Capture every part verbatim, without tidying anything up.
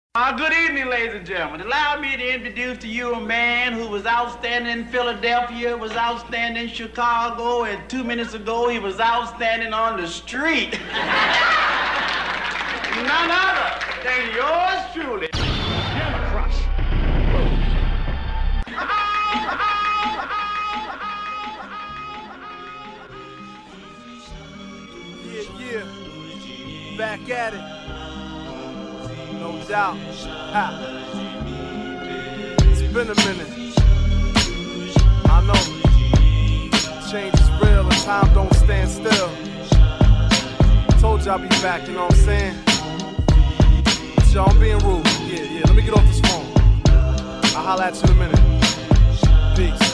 Uh, good evening, ladies and gentlemen. Allow me to introduce to you a man who was outstanding in Philadelphia, was outstanding in Chicago, and two minutes ago he was outstanding on the street. None other than yours truly. Hammer Crush. Yeah, yeah. Back at it. No doubt. Ha. It's been a minute. I know. Change is real and time don't stand still. Told you I'll be back, you know what I'm saying? Yo, I'm being rude. Yeah, yeah, let me get off this phone. I'll holler at you in a minute. Peace.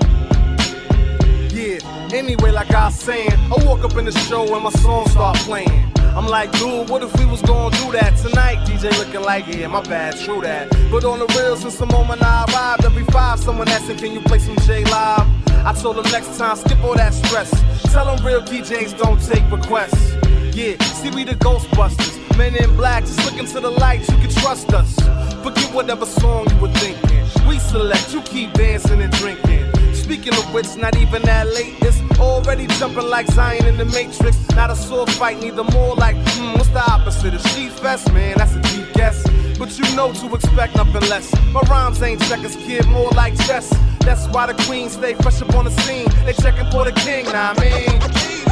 Yeah, anyway, like I was saying, I woke up in the show and my song start playing. I'm like, dude, what if we was gonna do that tonight? D J looking like, yeah, my bad, true that. But on the real, since the moment I arrived, every five, someone asking, can you play some J Live? I told them next time, skip all that stress. Tell them real D Js don't take requests. Yeah, see we the Ghostbusters. Men in black, just look into the lights, you can trust us. Forget whatever song you were thinking. We select, you keep dancing and drinking. Speaking of which, not even that late. It's already jumping like Zion in the Matrix. Not a sword fight, neither more like, hmm, what's the opposite of She Fest? Man, that's a deep guess. But you know to expect nothing less. My rhymes ain't checkers, kid, more like chess. That's why the queens stay fresh up on the scene. They checking for the king, nah, I mean.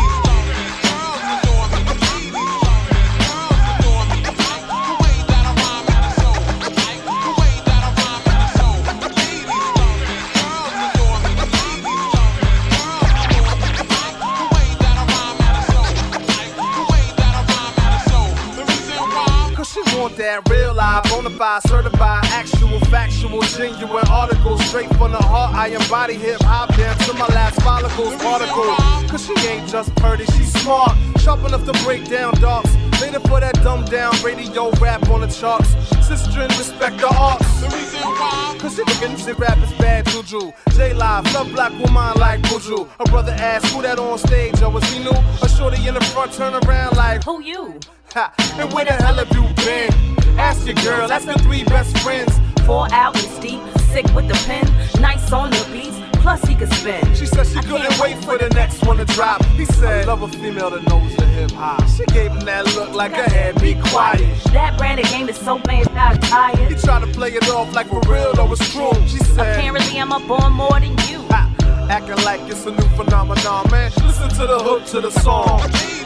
That real life, bonafide, certified, actual, factual, genuine articles, straight from the heart. I embody hip hop down to my last follicles, article. Cause she ain't just pretty, she's smart, sharp enough to break down darks. Later for that dumbed down radio rap on the charts. Sister and respect the arts. The reason why? Cause she looking to rap is bad juju. J Live, love black woman like Buju. Her brother asked who that on stage, or was he new? A shorty in the front turn around like, who you? Ha, and where the hell have you been? Ask your girl, ask her three best friends. Four albums deep, sick with the pen, nice on the beats, plus he could spin. She said she I couldn't wait for the next one to drop. He said, I love a female that knows the hip hop. She gave him that look like her head, be quiet. That branded game is so man, I'm tired. He tried to play it off like for real, though it's true. She said, apparently I'm up on more than you. Ha, acting like it's a new phenomenon, man. Listen to the hook to the song.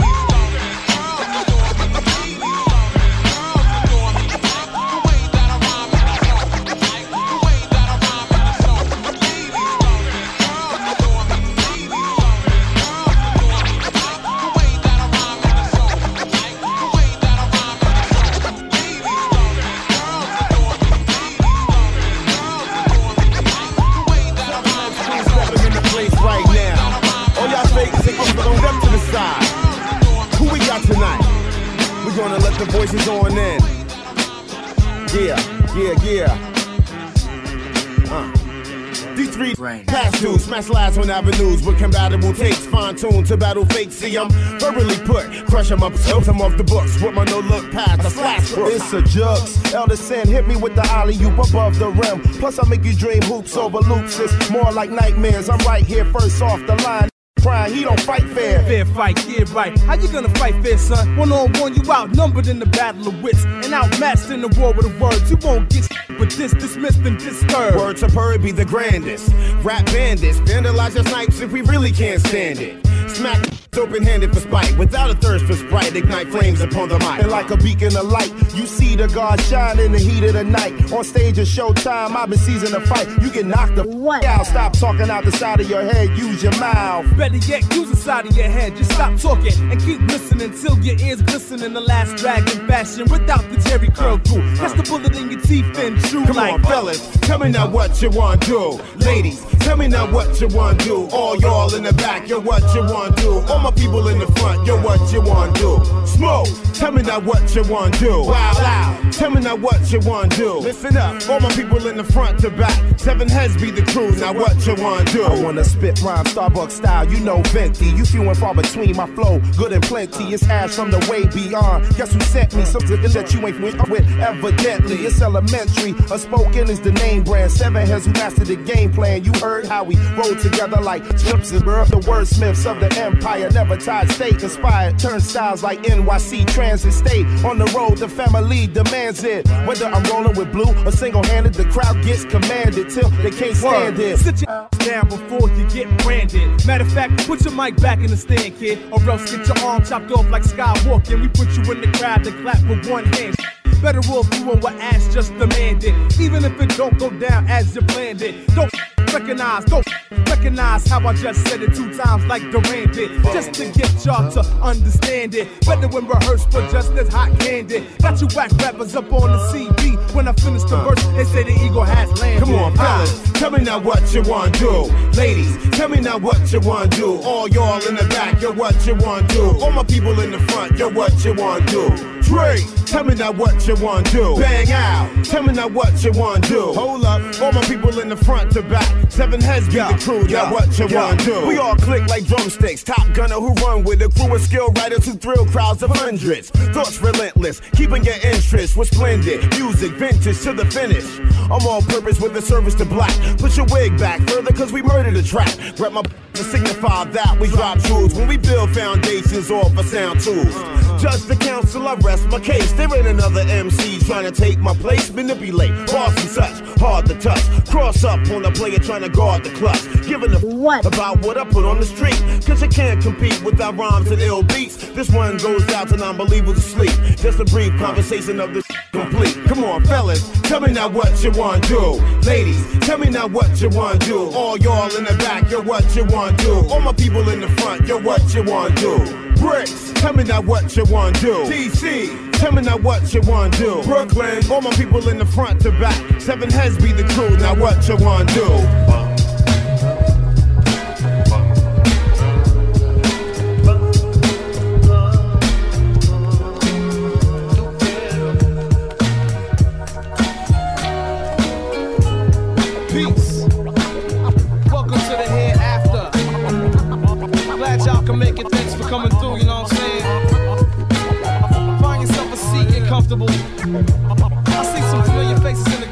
The voices on in. Yeah, yeah, yeah. Uh. D three pass through, smash lives on avenues with compatible takes, fine tuned to battle fake. See, I'm verbally put, crush them up, tilt them off the books with my no look past the slash crook. It's a jux. Elder Sin hit me with the alley oop above the rim. Plus, I make you dream hoops over loops. It's more like nightmares. I'm right here first off the line. Crying, he don't fight fair. Fair fight, yeah, right. How you gonna fight fair, son? One on one, you outnumbered in the battle of wits and outmatched in the war with the words. You won't get shit, but this dismissed and disturbed. Word to Purr be the grandest. Rap bandits, vandalize your snipes if we really can't stand it. Smack open-handed for spite, without a thirst for sprite, ignite flames upon the mic. And like a beacon of light, you see the God shine in the heat of the night. On stage at showtime, I've been seizing the fight. You get knocked the f*** out, stop talking out the side of your head, use your mouth. Better yet, use the side of your head, just stop talking and keep listening till your ears glisten in the last dragon fashion without the Jerry curl glue. That's the bullet in your teeth and true. Come like on, fellas, tell me now what you want to do. Ladies, tell tell me now what you wanna do. All y'all in the back, yo, what you wanna do. All my people in the front, yo, what you wanna do. Smoke, tell me now what you wanna do. Wow, loud, tell me now what you wanna do. Listen up, all my people in the front to back. Seven heads be the crew, now what you wanna do. I wanna spit rhyme, Starbucks style, you know Venti. You few and far between, my flow, good and plenty. It's ass from the way beyond. Guess who sent me something that you ain't with, with evidently. It's elementary, a spoken is the name brand. Seven heads who mastered the game plan. You heard how we roll together like chips and burr. The wordsmiths of the empire, never tied state inspired. Turnstiles like N Y C Transit State. On the road, the family demands it. Whether I'm rolling with blue or single-handed, the crowd gets commanded till they can't stand it. Sit your down before you get branded. Matter of fact, put your mic back in the stand, kid, or else get your arm chopped off like Skywalker. And we put you in the crowd to clap with one hand. Better off doing what ass just demanded, even if it don't go down as you planned it. Don't recognize, don't recognize how I just said it two times like Duran did, just to get y'all to understand it. Better when rehearsed, but just as hot candy. Got you whack rappers up on the C D. When I finish the verse, they say the eagle has landed. Come on, fellas, tell me now what you wanna do. Ladies, tell me now what you wanna do. All y'all in the back, yo, what you wanna do. All my people in the front, yo, what you wanna do. Dre, tell me now what you wanna do. Bang out, tell me now what you wanna do. Hold up, all my people in the front to back. Seven heads be the crew, now what you wanna do. We all click like drumsticks, top gunner who run with a crew of skill writers who thrill crowds of hundreds. Thoughts relentless, keeping your interest with splendid music, vintage to the finish. I'm all purpose with a service to black. Put your wig back further cause we murder the track. Grab my to signify that we drop jewels when we build foundations off of sound tools. Just the council, I rest my case. There ain't another M C trying to take my place. Manipulate, bars and such, hard to touch. Cross up on the player trying to guard the clutch. Giving a f about what I put on the street. Cause you can't compete without rhymes and ill beats. This one goes out to non-believers asleep. Just a brief conversation of this complete. Come on, fellas, tell me now what you wanna do. Ladies, tell me now what you wanna do. All y'all in the back, yo, what you wanna do. All my people in the front, yo, what you wanna do. Bricks, tell me now what you wanna do. D C, tell me now what you wanna do. Brooklyn, all my people in the front to back. Seven heads be the crew, now what you wanna do. Coming through, you know what I'm saying? Find yourself a seat and comfortable. I see some familiar faces in the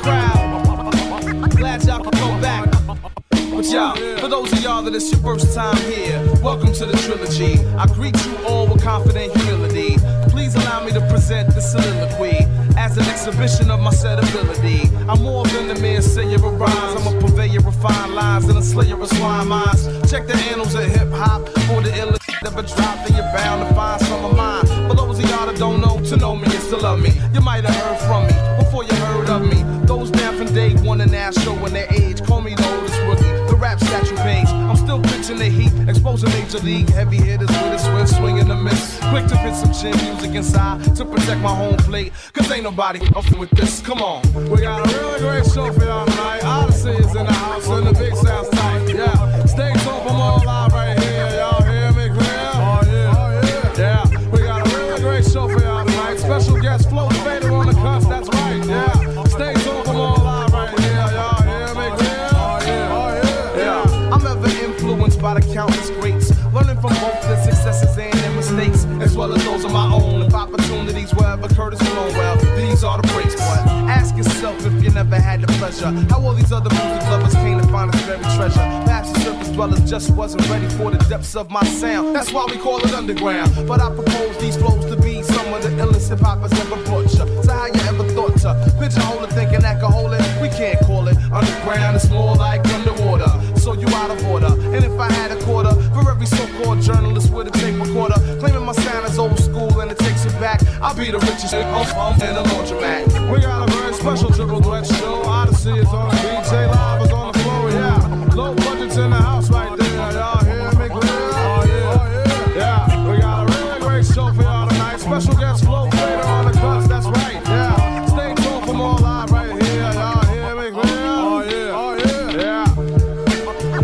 crowd. Glad y'all can come back. But y'all, for those of y'all that it's your first time here, welcome to the trilogy. I greet you all with confident humility. Please allow me to present this soliloquy as an exhibition of my set ability. I'm more than a mere sayer of rhymes. I'm a purveyor of fine lines and a slayer of swine minds. Check the annals of hip hop for the illest never dropped, and you're bound to find some of mine. For those of y'all that don't know, to know me is to love me. You might have heard from me before you heard of me. Those down from day one and now showing their age. Call me the oldest rookie, the rap statue page. I'm still pitching the heat, exposing major league heavy hitters with a swift swing in the miss. Quick to fit some chin music inside to protect my home plate. Cause ain't nobody up with this. Come on. We got a really great show for y'all tonight. Odyssey is in the house and the big sound's tight. Yeah. Stay tuned for more live right here. Y'all hear me clear? Oh yeah. Oh yeah. Yeah. We got a really great show for y'all tonight. Special guest Flo Fader on the cuss. That's right. Yeah. Stay tuned for more live right here. Y'all hear me clear? Oh yeah. Oh yeah. Yeah. I'm ever influenced by the countless greats, learning from both the successes and their mistakes, as well as those of my own. If opportunities were ever courtesy alone, well, these are the breaks. But ask yourself if you never had the pleasure, how all these other music lovers came to find this very treasure. Perhaps the surface dwellers just wasn't ready for the depths of my sound. That's why we call it underground. But I propose these flows to be some of the illest hip hop has ever brought you. So how you ever thought to pigeonhole it, thinking that could hold it? We can't call it underground, it's more like underwater. So you out of order. And if I had a quarter for every so-called journalist with a tape recorder claiming my sound is old school and it takes it back, I'll be the richest in the laundromat. We got a very special triple threat show. Odyssey is on the D J, Live is on the floor, yeah. Low budgets in the house right there. Y'all hear me clear? Oh yeah, oh yeah. Yeah, we got a really great show for y'all tonight. Special guest Flo Fader on the cuts, that's right, yeah. Stay tuned for more live right here. Y'all hear me clear? Oh yeah, oh yeah, yeah.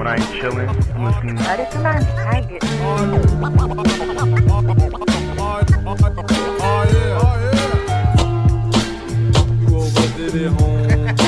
when I ain't chilling, I'm listening. Oh, this one I get. Oh yeah, oh yeah. You overdid it, home.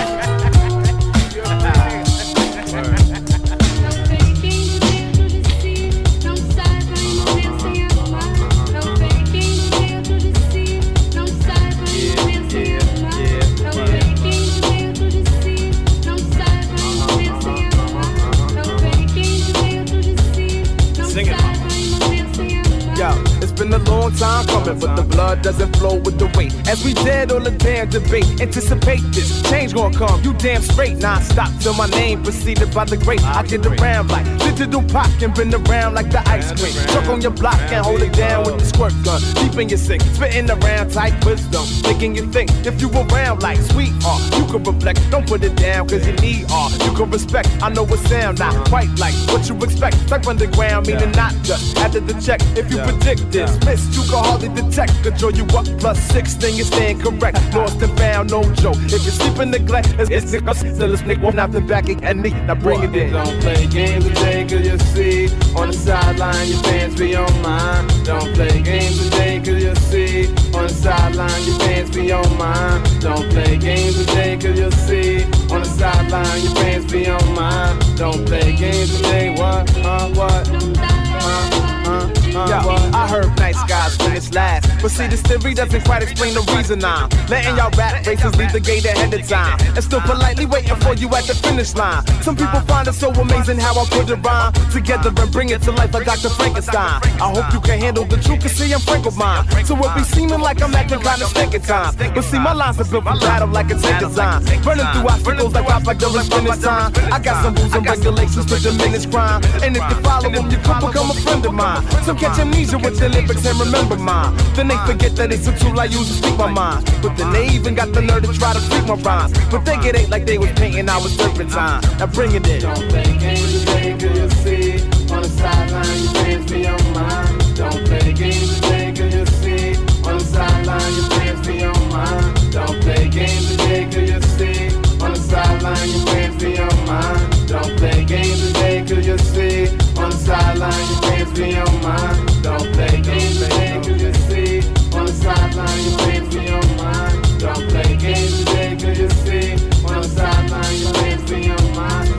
Been a long time coming, but the blood doesn't flow with the weight. As we dead on the damn debate, anticipate this change gonna come. You damn straight, non-stop till my name preceded by the great. I get around like digital pop and been around like the ice cream. Truck on your block and hold it down with the squirt gun. Deep in your sink, spitting around tight wisdom, making you think. If you around like sweetheart, you can reflect. Don't put it down cause you need art. You can respect. I know it sound not quite like what you expect. Type underground meaning not just after the check. If you predict this. Miss, you can hardly detect. Control you up plus six, then you stand correct. Lost and found, no joke. If you sleep in neglect, it's it's still a snake one out the back and knee. Now bring it in. Don't play games today, cause you see on the sideline your fans be on mine. Don't play games today, cause you see on the sideline your fans be on mine. Don't play games today, cause you see on the sideline your fans be on mine. Don't play games today, what, huh, what, huh, huh. Uh, Yo, I heard nice guys finish last, but see this theory doesn't quite explain the reason I'm letting y'all rap races leave the gate ahead of time and still politely waiting for you at the finish line. Some people find it so amazing how I put it rhyme together and bring it to life like Doctor Frankenstein. I hope you can handle the truth, cause see I'm frank with mine. So it be seeming like I'm acting kinda stank at times, but see my lines are built for battle like a tank design. Running through obstacles like pop like during finish time. I got some rules and regulations to diminish crime, and if you follow them you could become a friend of mine. So catch amnesia with the lyrics and remember mine. Then they forget that it's a tool I use to speak my mind. But then they even got the nerve to try to speak my rhymes. But they get it like they was painting, I was turpentine. Now bring it in. Don't play games today, cause you see on the sideline your fans be on mine. Don't play games today, cause you see on the sideline your fans be on mine. Don't play games today, cause you see on the sideline your fans be on mine. Don't play games today, cause you see on the sideline your fans be on mine. Don't play games today, cause you see on the sideline your fans be on mine. Don't play games today, cause you see on the sideline your fans be on mine.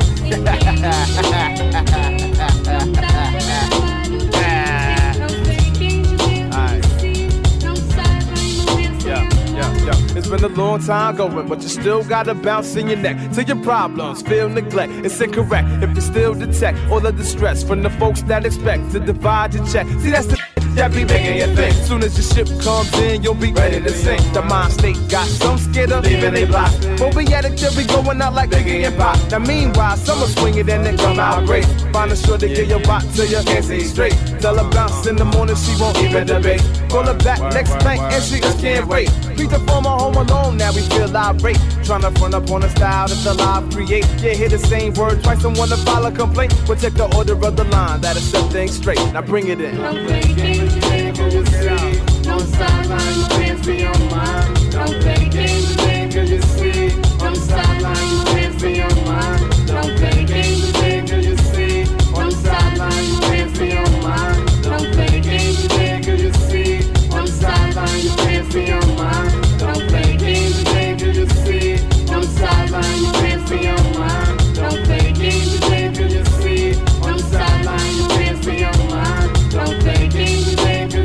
It's been a long time going, but you still gotta bounce in your neck till your problems feel neglect. It's incorrect if you still detect all of the stress from the folks that expect to divide your check. See, that's the that be making you think. Soon as your ship comes in, you'll be ready to sink. The mind state got some scared of leaving they block. But we at it till we going out like Biggie and Pop. Now meanwhile, some will swing it and then come out great. Find a sure to get your bot till you can't see straight. Tell her bounce in the morning, she won't even debate. Pull her back next night and she just can't wait. Beat the former home alone, now we feel irate. Tryna front up on a style that the live create. Yeah, hear the same word twice and wanna file a complaint. Protect the order of the line, that'll set things straight. Now bring it in. Don't play games today, cause you see on the sideline your fans be on mine. Don't play games today, cause you see on the sideline your fans be on mine. Don't play games today, cause you see on the sideline your fans be on mine. Don't play games today, cause you see on the sideline your fans be on mine. Don't play games today, cause you see on the sideline your fans be on mine. Don't play games today, cause you see on the sideline your fans be on mine. Don't play games today, cause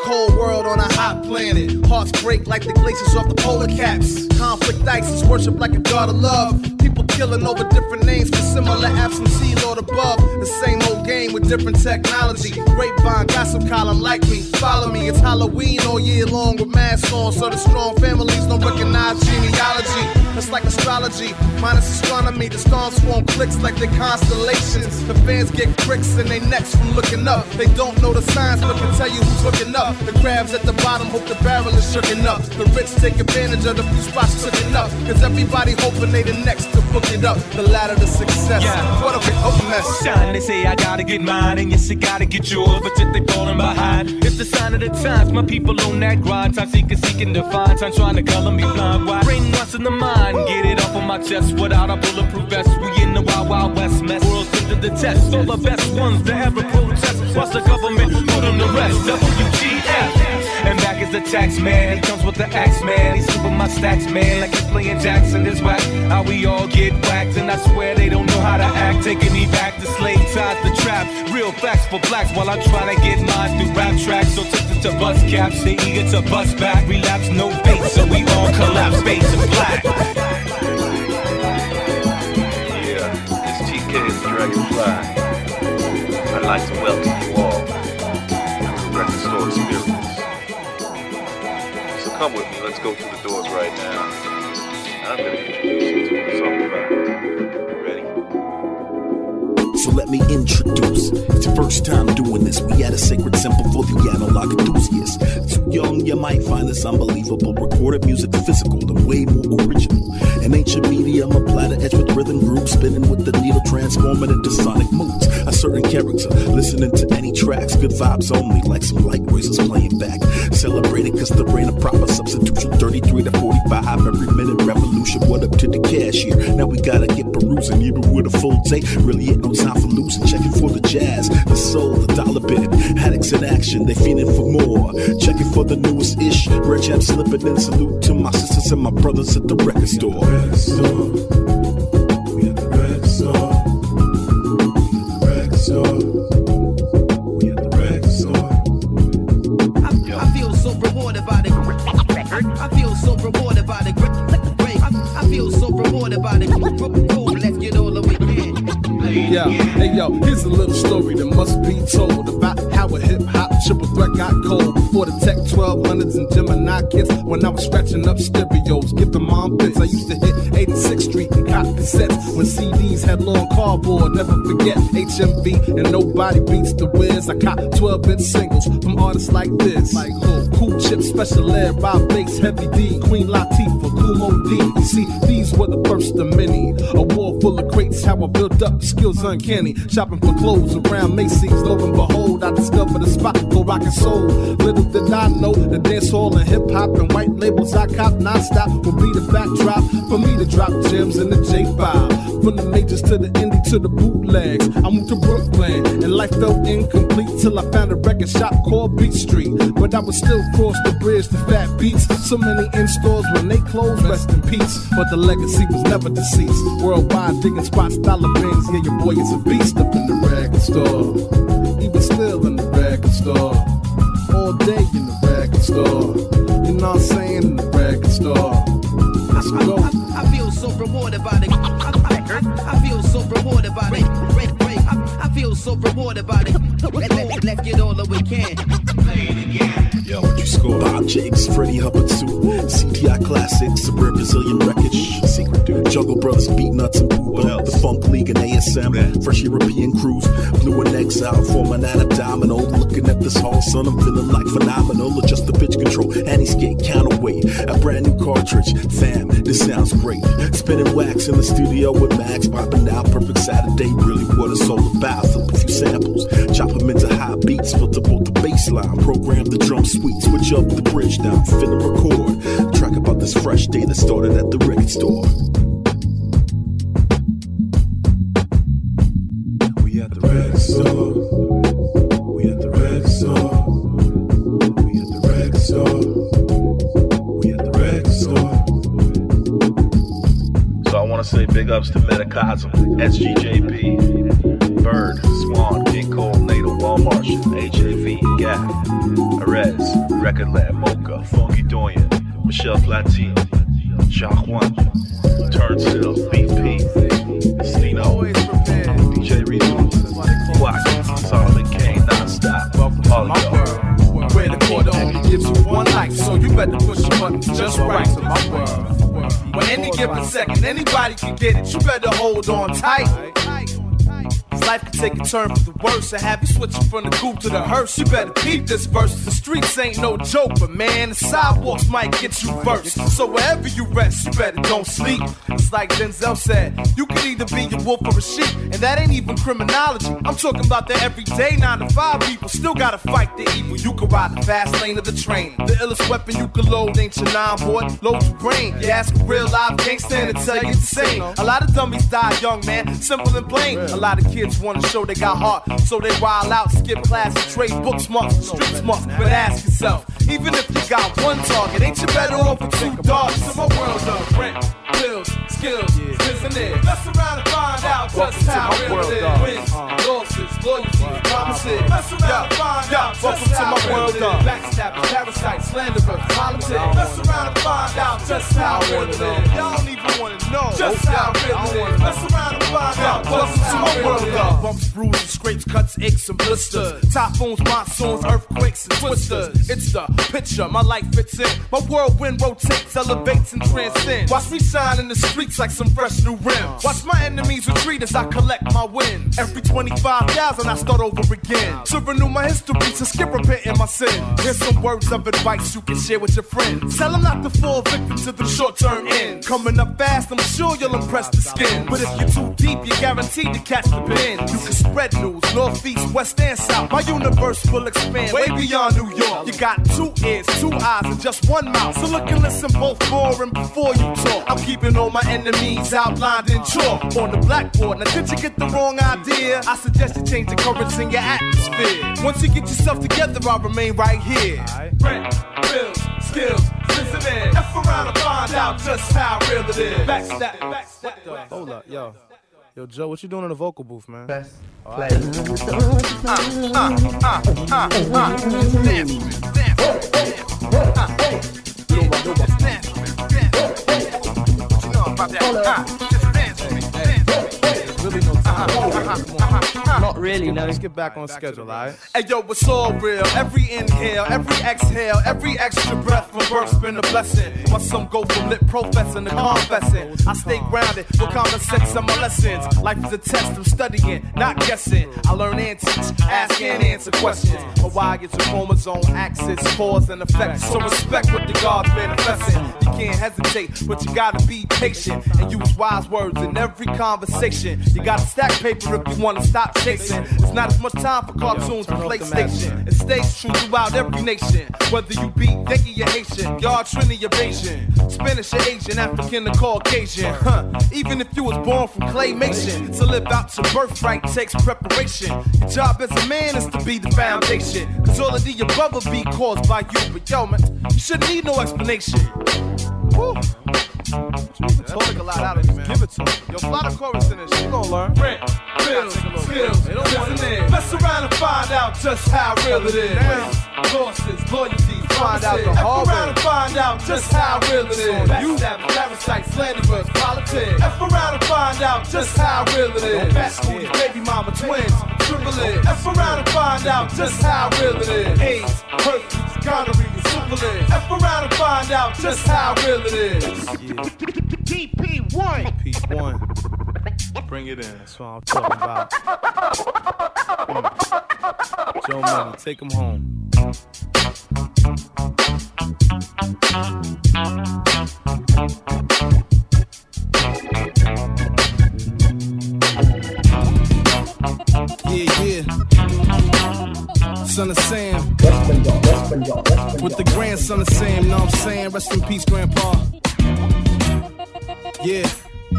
cold world on a hot planet. Hearts break like the glaciers off the polar caps. Conflict ISIS worship like a god of love. People killing over different names for similar apps, M C Lord above. The same old game with different technology. Grapevine, gossip column like me. Follow me, it's Halloween all year long with masks on, so the strong families don't recognize genealogy. It's like astrology, minus astronomy. The stars form clicks like they're constellations. The fans get pricks in their necks from looking up. They don't know the signs, but can tell you who's looking up. The crabs at the bottom hope the barrel is shooken up. The rich take advantage of the few spots shooken up. Cause everybody hoping they the next to book it up. The ladder to success. Yeah. What a big open mess. Shine, they say I gotta get mine, and yes, I gotta get yours, but yet they falling behind. It's the sign of the times, my people on that grind. Time seeking, seeking to find, time trying to color me blind. Why? Brainwash in the mind, get it off of my chest without a bulletproof vest. We in the wild, wild west mess. World's put to the test. All the best ones that ever protest. Watch the government put on the rest. W G F. And back is the tax man. He comes with the axe man. He's scooping my stacks, man, like he's playing Jackson. Is whack. How we all get whacked, and I swear they don't know how to act. Taking me back to slave ties, the trap. Real facts for blacks while I'm trying to get mine through rap tracks. So tempted to bust caps, they eager to bust back. Relapse, no face, so we all collapse, face in black. Yeah, it's T K and Dragonfly. I'd like to welcome you all to the Record Store Experience. So come with me, let's go through the doors right now. I'm going to introduce you to what it's all about. Ready? So let me introduce. It's your first time doing this. We had a sacred symbol for the analog enthusiasts. Too young, you might find this unbelievable. Recorded music, physical, and way more original. An ancient medium, a platter edge with rhythm groups, spinning with the needle, transforming into sonic moods. A certain character, listening to any tracks, good vibes only, like some light races playing back. Celebrating cause there ain't a proper substitution. thirty-three to forty-five every minute revolution. What up to the cashier? Now we gotta get perusing, even with a full day. Really ain't no time for losing. Checking for the jazz, the soul, the dollar bit. Addicts in action, they feeling for more. Checking for the newest ish. Red Jam slipping in. Salute to my sisters and my brothers at the record store. Record store. We at the record store. Record store. We at the record store. I, I feel so rewarded by the. I feel so rewarded by the. I, I feel so rewarded by the. Let's get all the way in. Yo, hey yo, here's a little story that must be told about how a hip-hop triple threat got cold before the Tech twelve hundreds and Gemini kits. When I was scratching up stereos, give them mom bits. I used to hit eighty-sixth Street and cop cassettes when C Ds had long cardboard. Never forget H M V and Nobody Beats the Wiz. I cop twelve-inch singles from artists like this, like who? Cool Chip, Special Ed, Rob Bates, Heavy D, Queen Latifah, Kool Mo D. You see, these were the first of many. A wall full of crates, how I built up skills uncanny. Shopping for clothes around Macy's, lo and behold, I discovered a spot for rock and soul. Little did I know the dance hall and hip hop and white labels I cop nonstop would be the backdrop for me to drop gems in the J five. From the majors to the indie to the bootlegs, I moved to Brooklyn and life felt incomplete till I found a record shop called Beat Street. But I would still cross the bridge to Fat Beats. So many in stores when they closed, rest in peace. But the legacy was never deceased. Worldwide digging spots, dollar bins. Yeah, your boy is a beast up in the record store. Even still in the record store. All day in the record store. You know what I'm saying? In the record store. Let's go. I, I, I feel so rewarded by the. I, I, I feel so rewarded by the. I, I feel so rewarded by the. Let, let, let's get all that we can. Play it again. Yo, what you score? Bob Jakes, Freddie Hubbard suit, C T I Classics, a rare Brazilian record. Secret dude, Jungle Brothers, Beat Nuts and Booba, the Funk League and A S M, fresh European cruise, Blue and Exile, forming an abdominal. Looking at this whole son, I'm feeling like phenomenal. Adjust the pitch control, anti-skate, counterweight, a brand new cartridge. Fam, this sounds great. Spinning wax in the studio with Max, popping out perfect Saturday. Really what it's all about. Flip a few samples, chop them into high beats, filter both the bass line, program the drum suite, switch up the bridge down, finna record. Track about this fresh day that started at the record store. We at the record store. We at the record store. We at the record store. We at the record store. So I want to say big ups to Metacosm, S G J P, Bird, Swan, King Cole, Nato, Walmart, H A V, Gap, Arez, Record Lab, Mocha, Funky Doyen, Michelle Platine, Jacques One, Turnstile, B P, Stino, D J Reezy, Quack, Solomon Kane, Non-Stop, Polygon. Where the quarter only gives you one life, so you better push your buttons just right to my world. When any given second, anybody can get it, you better hold on tight. Life can take a turn for the worse. I have you switching from the coupe to the hearse. You better peep this verse. The streets ain't no joke, but man, the sidewalks might get you versed. So wherever you rest, you better don't sleep. It's like Denzel said, you can either be a wolf or a sheep, and that ain't even criminology. I'm talking about the everyday nine to five people still gotta fight the evil. You can ride the fast lane of the train. The illest weapon you can load ain't your nine boy, load your brain. You ask a real live gangster and tell you it's the same. A lot of dummies die young, man, simple and plain. A lot of kids wanna show they got heart, so they wild out, skip class, and trade book smarts, street smarts. But ask yourself, even if you got one target, ain't you better off with two dogs? So my world of rent, bills, skills, isn't it? Mess around and find out just how real it is. Wins, losses, loyalty, promises. Mess around and find out just how real it is. Backstabbers, parasites, slanderers, politics. Mess around and find out just how real it is. Y'all don't even want to know just how real it is. Mess around and find out just how real it is. Bumps, bruises, scrapes, cuts, aches, and blisters. Typhoons, monsoons, earthquakes, and twisters. It's the picture my life fits in. My whirlwind rotates, elevates, and transcends. Watch me shine in the streets like some fresh new rims. Watch my enemies retreat as I collect my wins. Every twenty-five thousand I start over again. To renew my history, to skip repenting my sins. Here's some words of advice you can share with your friends. Tell them not to fall victim to the short-term ends. Coming up fast, I'm sure you'll impress the skin. But if you're too deep, you're guaranteed to catch the pin. You can spread news, north, east, west, and south. My universe will expand way beyond New York. You got two ears, two eyes, and just one mouth. So look and listen both for and before you talk. I'm keeping all my enemies outlined in chalk on the blackboard. Now did you get the wrong idea? I suggest you change the currents in your atmosphere. Once you get yourself together, I'll remain right here. Rent, bills, skills, listen in. F around and find out just how real it is. Backstab, backstab. Hold up, yo. Yo, Joe, what you doing in the vocal booth, man? Best play. Uh, uh, uh, uh, uh. Dance, dance, dance. Uh, dance, dance. You know about that? Uh, just dance with me, dance with me. Really no time. Uh-huh, uh-huh, uh-huh. Not really, no. Let's get back on schedule, alright? Hey, yo, it's all real. Every inhale, every exhale, every extra breath from birth's been a blessing. While some go from lit professing to confessing. I stay grounded with common sense on my lessons. Life is a test, I'm studying, not guessing. I learn and teach, ask and answer questions. But why it's a chromosome axis, cause and effect. So respect what the God's manifesting. You can't hesitate, but you gotta be patient and use wise words in every conversation. You gotta stack paper if you wanna stop chasing. It's not as much time for cartoons and PlayStation. It stays true throughout every nation. Whether you be Yankee or Haitian, y'all Trini or Asian, Spanish or Asian, African or Caucasian. Huh. Even if you was born from claymation, to live out your birthright takes preparation. Your job as a man is to be the foundation. Cause all of the above will be caused by you. But yo, man, you shouldn't need no explanation. Woo. You talk a lot out of you, man. Give it to me. Yo, fly the chorus in this shit. You gon' learn. Rent, bills, skills, they don't want it. Mess around and find out just how real it is. Losses, loyalty, find out the hard way. F around and find out just how real it is. Backstabbers, parasites, slanderers, politics. F around and find out just how real it is. Backstabbers, baby mama, twins, triple it. F around and find out just how real it is. AIDS, herpes, gonorrhea, syphilis. F around and find out just how real it is. T P one. P one. Bring it in. That's what I'm talking about. Mm. Joe Money, take him home. Yeah, yeah. Son of Sam. With the grandson of Sam, know what I'm saying? Rest in peace, Grandpa. Yeah.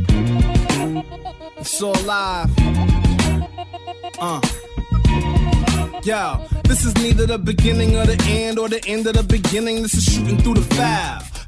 It's all live. Uh. Yo, this is neither the beginning of the end or the end of the beginning. This is shooting through the five.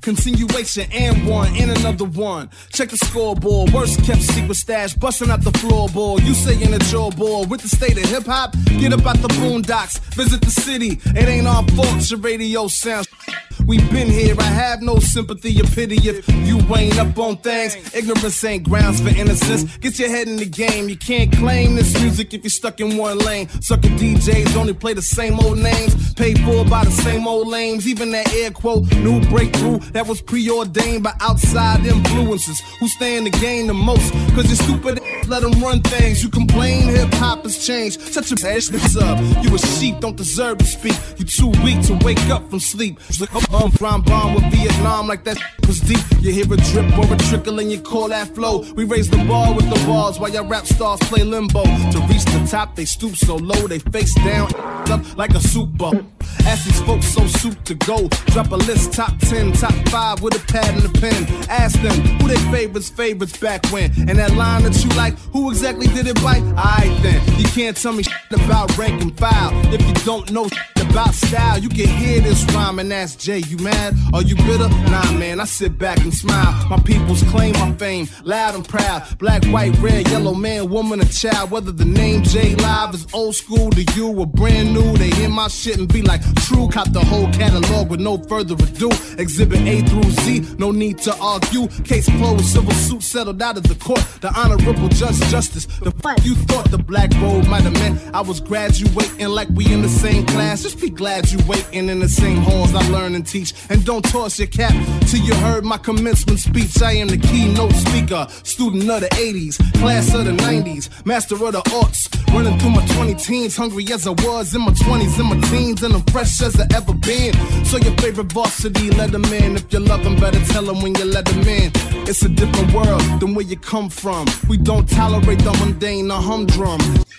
continuation and one and another one. Check the scoreboard, worst kept secret stash, busting out the floorboard. You saying it's your board with the state of hip hop? Get up out the boondocks, visit the city. It ain't our fault your radio sounds. We been here, I have no sympathy or pity if you ain't up on things. Ignorance ain't grounds for innocence. Get your head in the game, you can't claim this music if you're stuck in one lane. Sucker D Js only play the same old names, paid for by the same old lames. Even that air quote, new breakthrough, that was preordained by outside influences who stay in the game the most. Cause you're stupid, let them run things. You complain, hip-hop has changed. Shut your ass up, you a sheep, don't deserve to speak. You too weak to wake up from sleep. Um, Ron bomb with Vietnam like that was deep. You hear a drip or a trickle and you call that flow. We raise the bar with the bars while your rap stars play limbo. To reach the top, they stoop so low, they face down up like a soup bowl. Ask these folks so soup to go. Drop a list, top ten, top five with a pad and a pen. Ask them who their favorites, favorites back when. And that line that you like, who exactly did it bite? Alright then, you can't tell me shit about rank and file. If you don't know shit about style, you can hear this rhyme and ask Jay, you mad? Are you bitter? Nah man, I sit back and smile. My peoples claim my fame, loud and proud. Black, white, red, yellow, man, woman, or child. Whether the name J Live is old school to you or brand new, they hear my shit and be like, true, cop the whole catalog with no further ado. Exhibit A through Z, no need to argue. Case closed, civil suit settled out of the court. The honorable judge justice. The fuck you thought the black robe might have meant I was graduating like we in the same class. Just be glad you waiting in the same halls I learn and teach. And don't toss your cap till you heard my commencement speech. I am the keynote speaker, student of the eighties, class of the nineties, master of the arts. Running through my twenty teens, hungry as I was in my twenties and my teens, and I'm fresh as I ever been. So your favorite varsity, let them in. If you love them, better tell them when you let them in. It's a different world than where you come from. We don't tolerate the mundane, the humdrum.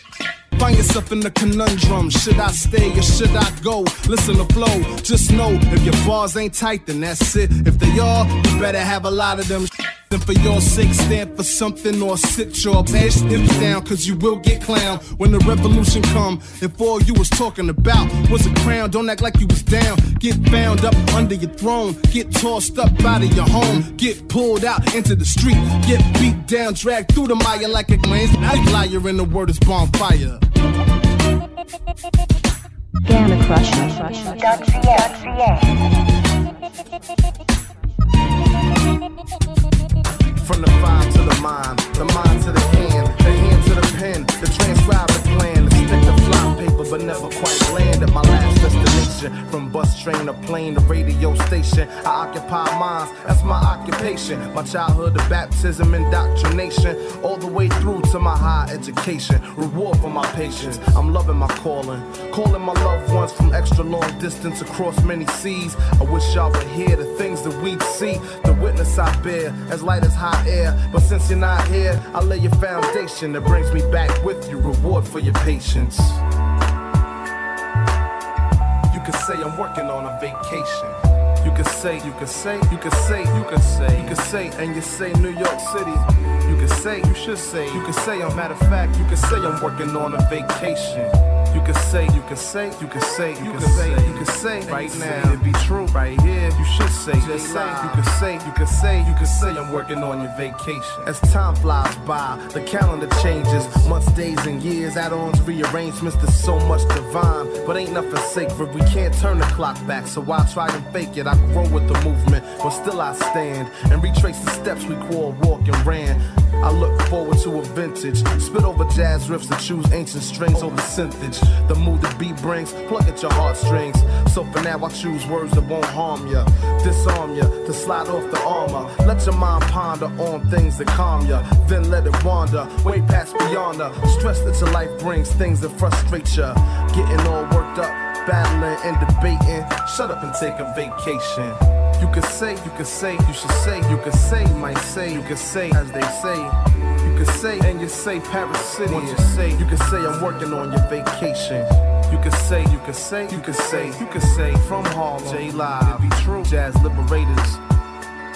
Find yourself in the conundrum. Should I stay or should I go? Listen to flow. Just know if your bars ain't tight, then that's it. If they are, you better have a lot of them. And for your sake, stand for something or sit your ass down, cause you will get clowned when the revolution come. If all you was talking about was a crown, don't act like you was down. Get bound up under your throne, get tossed up out of your home, get pulled out into the street, get beat down, dragged through the mire like a man's liar, and the word is bonfire. Gamma Crusher. Dot C A. From the five to the mind, the mind to the hand, the hand to the pen, the transcribe the plan, the stick to fly paper, but never quite land at my last destination. From bus, train, or plane to radio station, I occupy minds, that's my occupation. My childhood to baptism, indoctrination, all the way through to my higher education. Reward for my patience, I'm loving my calling, calling my loved ones from extra long distance across many seas. I wish y'all would hear the things that we'd see, the witness I bear, as light as hot air. But since you're not here, I'll lay your foundation that brings me back with you. Reward for your patience. You could say I'm working on a vacation. You could say, you could say, you could say, you could say, you could say, and you say New York City. You could say, you should say, you could say, a matter of fact, you could say I'm working on a vacation. You could say, you could say, you could say, you could say, you could say, right now, it be true, right here, you should say, just say, you could say, you could say, you could say, I'm working on your vacation. As time flies by, the calendar changes, months, days, and years, add-ons, rearrangements, there's so much divine, but ain't nothing sacred, we can't turn the clock back, so why try and fake it? I grow with the movement, but still I stand, and retrace the steps we crawled, walked, and ran. I look forward to a vintage, spit over jazz riffs and choose ancient strings over synthage. The mood the beat brings, plug at your heartstrings. So for now I choose words that won't harm ya, disarm ya, to slide off the armor. Let your mind ponder on things that calm ya, then let it wander, way past beyond the stress that your life brings, things that frustrate ya. Getting all worked up, battling and debating, shut up and take a vacation. You could say, you could say, you should say, you could say, you might say, you could say, as they say. You could say, and you say Paris City. Once you say, you could say I'm working on your vacation. You could say, you could say, you could say, you could say, from Harlem, J Live, it be true, Jazz Liberators.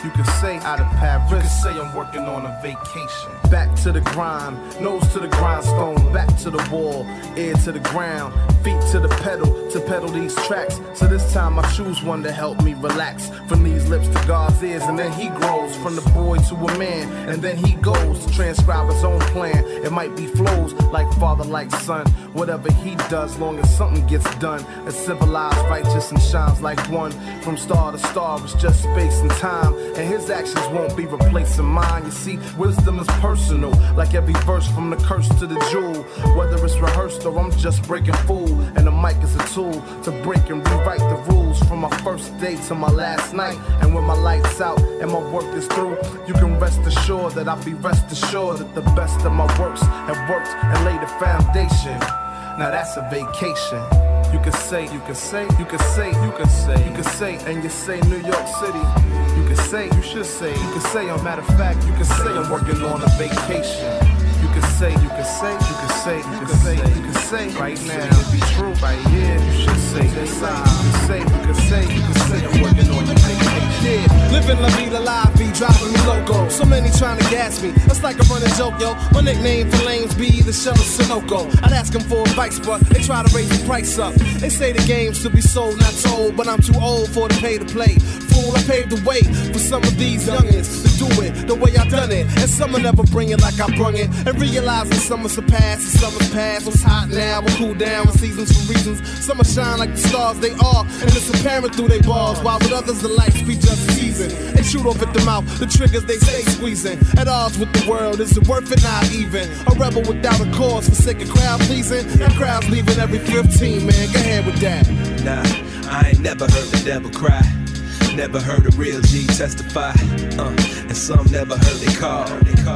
You can say out of Paris. You can say I'm working on a vacation. Back to the grind, nose to the grindstone, back to the wall, ear to the ground, feet to the pedal, to pedal these tracks. So this time I choose one to help me relax. From these lips to God's ears, and then he grows from the boy to a man, and then he goes to transcribe his own plan. It might be flows like father, like son. Whatever he does, long as something gets done. It's civilized, righteous, and shines like one. From star to star, it's just space and time, and his actions won't be replacing mine. You see, wisdom is personal, like every verse from the curse to the jewel. Whether it's rehearsed or I'm just breaking fool, and the mic is a tool to break and rewrite the rules. From my first day to my last night, and when my lights out and my work is through, you can rest assured that I'll be rest assured that the best of my works have worked and laid a foundation. Now that's a vacation. You can say, you can say, you can say, you can say, you can say, and you say New York City. You can say, you should say, you can say, on matter of fact, you can say I'm working on a vacation. You can say, you can say, you can say, you can say, you can say, right now, it be true, right here. You should say, this time. You can say, you can say, you can say, I'm working on a vacation. Yeah, living la vida la be driving me loco. So many trying to gas me, that's like a running joke, yo. My nickname for lanes be the shuttle Sunoco. I'd ask them for advice, but they try to raise the price up. They say the game's to be sold, not told, but I'm too old for the pay to play. Fool, I paved the way for some of these youngins to do it the way I done it, and some will never bring it like I brung it. And realizing summer surpassed and summer's past. What's hot now will cool down with seasons for reasons. Some shine like the stars they are, and it's apparent through their bars. While with others the lights be just teasing. They shoot off at the mouth, the triggers they stay squeezing. At odds with the world, is it worth it? Not even. A rebel without a cause for sake of crowd pleasing. That crowd's leaving every fifteen, man. Go ahead with that. Nah, I ain't never heard the devil cry. Never heard a real G testify, uh, and some never heard it call,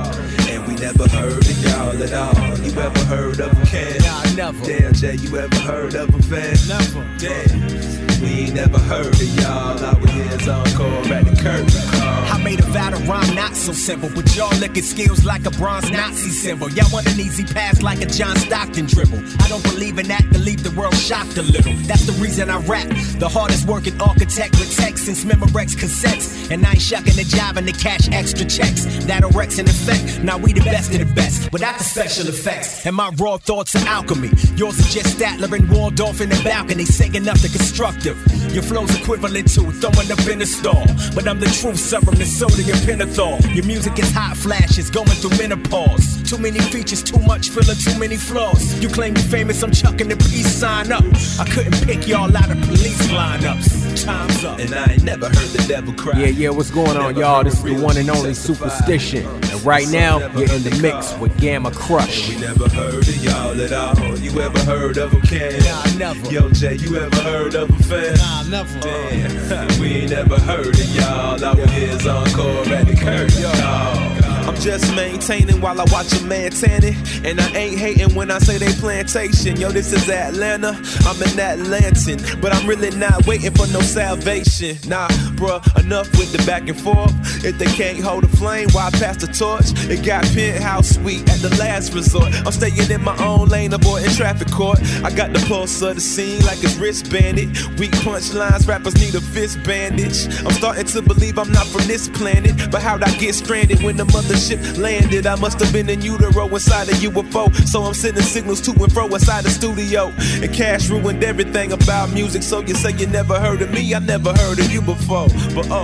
and we never heard it y'all at all. You ever heard of a can? Nah, never. Damn, Jay, you ever heard of a fan? Never. Damn, we ain't never heard of y'all. All we hear is encore at the curtain. I made a vow to rhyme not so simple, but y'all look at skills like a bronze Nazi symbol. Y'all want an easy pass like a John Stockton dribble. I don't believe in that to leave the world shocked a little. That's the reason I rap. The hardest working architect with text since Memorex cassettes. And I ain't shucking the job and to cash extra checks. That'll Rex in effect. Now we the best of the best, without the special effects. And my raw thoughts are alchemy. Yours are just Statler and Waldorf in the balcony, saying nothing constructive. Your flow's equivalent to throwing up in the stall. But I'm the truth serum, the sodium pentothal. Your music is hot flashes, going through menopause. Too many features, too much filler, too many flaws. You claim you're famous, I'm chucking the peace sign up. I couldn't pick y'all out of police lineups. Time's up. And I ain't never heard the devil cry. Yeah, yeah, what's going on, y'all? This is the one and only Superstition. And right now, you're in the mix with Gamma Crush. We never heard of y'all at all. You ever heard of a can? Nah, never. Yo, Jay, you ever heard of a fan? Nah, never. Damn, we ain't never heard of y'all. All we hear is encore at the curtain. Oh. I'm just maintaining while I watch a man tanning. And I ain't hating when I say they plantation. Yo, this is Atlanta, I'm in Atlantan. But I'm really not waiting for no salvation. Nah, bruh, enough with the back and forth. If they can't hold a flame, why pass the torch? It got penthouse suite at the last resort. I'm staying in my own lane, avoiding traffic court. I got the pulse of the scene like it's wristbanded. Weak punchlines, rappers need a fist bandage. I'm starting to believe I'm not from this planet. But how'd I get stranded when the mothership landed? I must have been in utero inside a U F O. So I'm sending signals to and fro inside the studio. And cash ruined everything about music. So you say you never heard of me, I never heard of you before. But oh,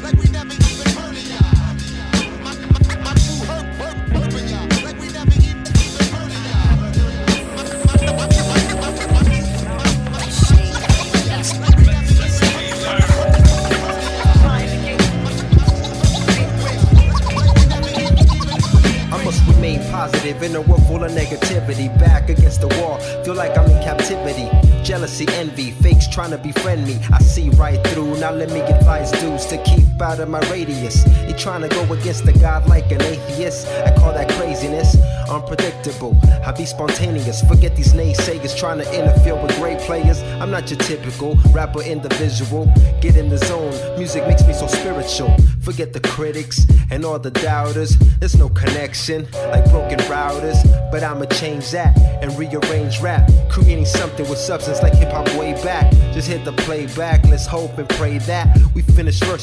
positive in a world full of negativity. Back against the wall, feel like I'm in captivity. Jealousy, envy, fakes trying to befriend me. I see right through, now let me get vice dues to keep out of my radius. You trying to go against the God like an atheist. I call that craziness, unpredictable. I be spontaneous, forget these naysayers trying to interfere with great players. I'm not your typical rapper individual. Get in the zone, music makes me so spiritual. Forget the critics and all the doubters. There's no connection like broken routers. But I'ma change that and rearrange rap, creating something with substance like hip hop way back. Just hit the playback, let's hope and pray that we finish first in this life.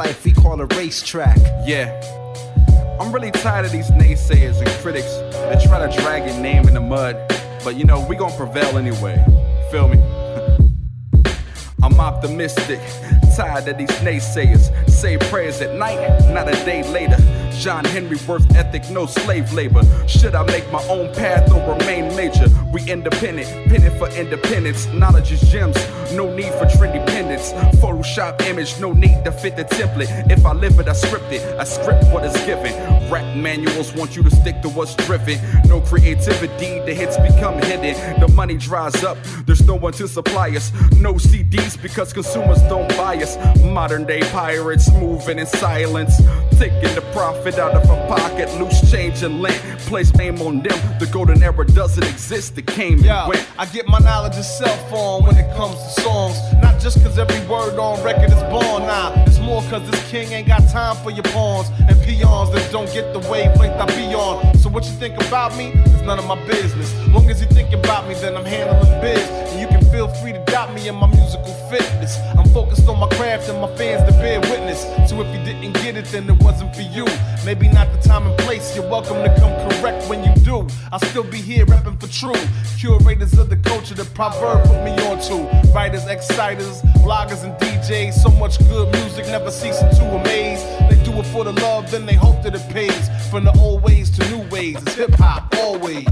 life we call a racetrack. Yeah. I'm really tired of these naysayers and critics that try to drag your name in the mud. But you know, we gon' prevail anyway. Feel me? I'm optimistic, tired of these naysayers. Say prayers at night, not a day later. John Henry worth ethic, no slave labor. Should I make my own path or remain major? We independent, pinning for independence. Knowledge is gems, no need for trendy pendants. Photoshop image, no need to fit the template. If I live it, I script it, I script what is given. Rap manuals want you to stick to what's driven. No creativity, the hits become hidden. The money dries up, there's no one to supply us. No C Ds because consumers don't buy us. Modern day pirates moving in silence, taking the profit out of our pocket, loose change and lint. Place blame on them, the golden era doesn't exist, it came and Yo, went. I get my knowledge of self-form when it comes to songs. Not just cause every word on record is born, nah. It's more cause this king ain't got time for your pawns and peons that don't get the wavelength I be on. So what you think about me? It's none of my business. Long as you think about me, then I'm handling biz. And you can feel free to doubt me in my musical fitness. I'm focused on my craft and my fans to bear witness. So if you didn't get it, then it wasn't for you. Maybe not the time and place, you're welcome to come correct when you do. I'll still be here repping for true. Curators of the culture, the proverb put me on to. Writers, exciters, bloggers and D Js. So much good music, never ceasing to amaze. They do it for the love, then they hope that it pays. From the old ways to new ways, it's hip hop always.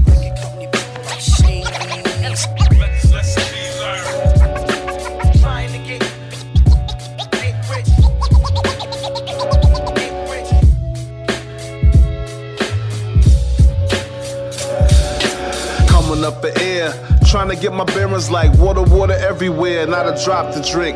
Coming up the air, trying to get my bearings like water, water everywhere, not a drop to drink.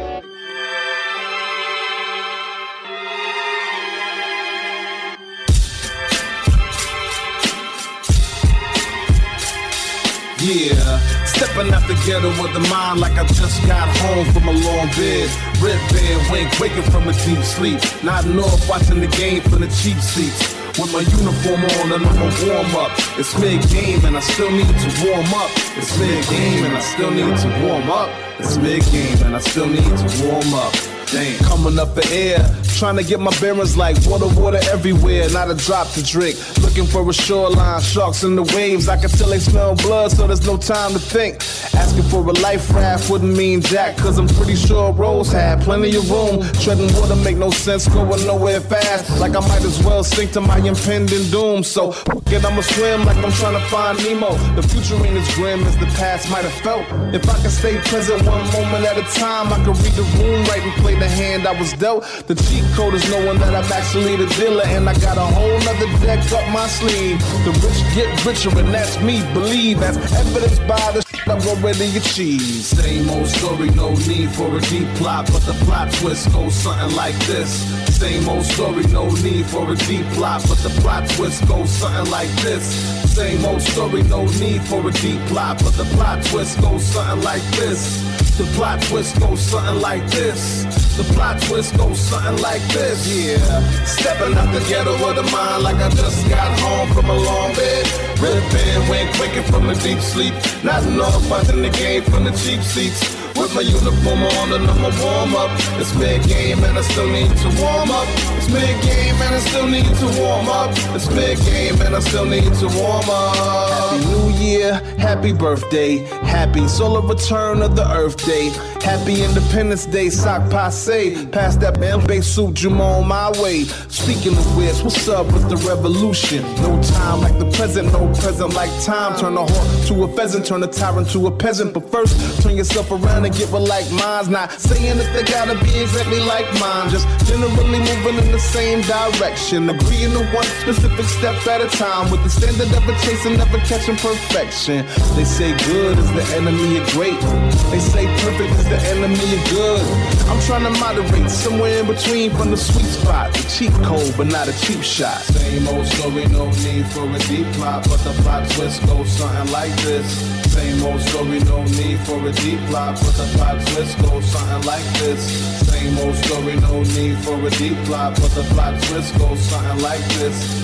Yeah, stepping out the ghetto with the mind like I just got home from a long bed. Red band wink, waking from a deep sleep. Nodding off, watching the game from the cheap seats. With my uniform on and I'm a warm up. It's mid-game and I still need to warm up. It's mid-game and I still need to warm up. It's mid-game and I still need to warm up. Damn. Coming up the air, trying to get my bearings like water, water everywhere, not a drop to drink. Looking for a shoreline, sharks in the waves. I can tell they smell blood, so there's no time to think. Asking for a life raft wouldn't mean jack, cause I'm pretty sure Rose had plenty of room. Treading water make no sense, going nowhere fast. Like I might as well sink to my impending doom. So, fuck it, I'ma swim like I'm trying to find Nemo. The future ain't as grim as the past might have felt. If I can stay present one moment at a time, I can read the room right and play the hand I was dealt. The cheat code is knowing that I'm actually the dealer, and I got a whole nother deck up my sleeve. The rich get richer, and that's me, believe. That's evidenced by the shit I've already achieved. Same old story, no need for a deep plot, but the plot twist goes something like this. Same old story, no need for a deep plot, but the plot twist goes something like this. Same old story, no need for a deep plot, but the plot twist goes something like this. The plot twist goes something like this. The plot twist goes something like this. Yeah, stepping out the ghetto with the mind like I just got home from a long bed. Red band went waking from a deep sleep. Not enough watching the game from the cheap seats. With my uniform on and I'ma warm up. It's mid-game and I still need to warm up. It's mid-game and I still need to warm up. It's mid-game and I still need to warm up. Happy New Year, happy birthday. Happy solar return of the Earth Day. Happy Independence Day, sock passe. Pass that man base suit, Jumo on my way. Speaking of which, what's up with the revolution? No time like the present, no present like time. Turn a hawk to a pheasant, turn a tyrant to a peasant. But first, turn yourself around and get one like mine's. Not saying that they gotta be exactly like mine, just generally moving in the same direction. Agreeing to one specific step at a time, with the standard of a chasing, never catching perfection. They say good is the enemy of great. They say perfect is the enemy of good. I'm trying to moderate somewhere in between, from the sweet spot, the cheat code, but not a cheap shot. Same old story, no need for a deep plot, but the plot twist goes something like this. Same old story, no need for a deep plot, but the plot twist goes something like this. Same old story, no need for a deep plot, but the plot twist goes something like this. Same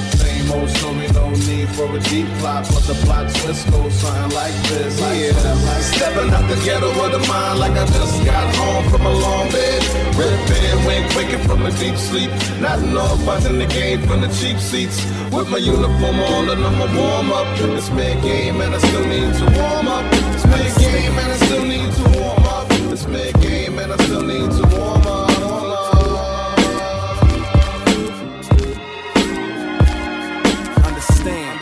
more story, no need for a deep plot, but the plot twist goes something like this. Yeah, stepping out the ghetto with a mind like I just got home from a long bed. Red band went waking from a deep sleep. Not enough watching the game from the cheap seats. With my uniform on and I'ma warm up. It's mid-game and I still need to warm up. It's mid-game and I still need to warm up. It's mid-game and I still need to warm up. Understand.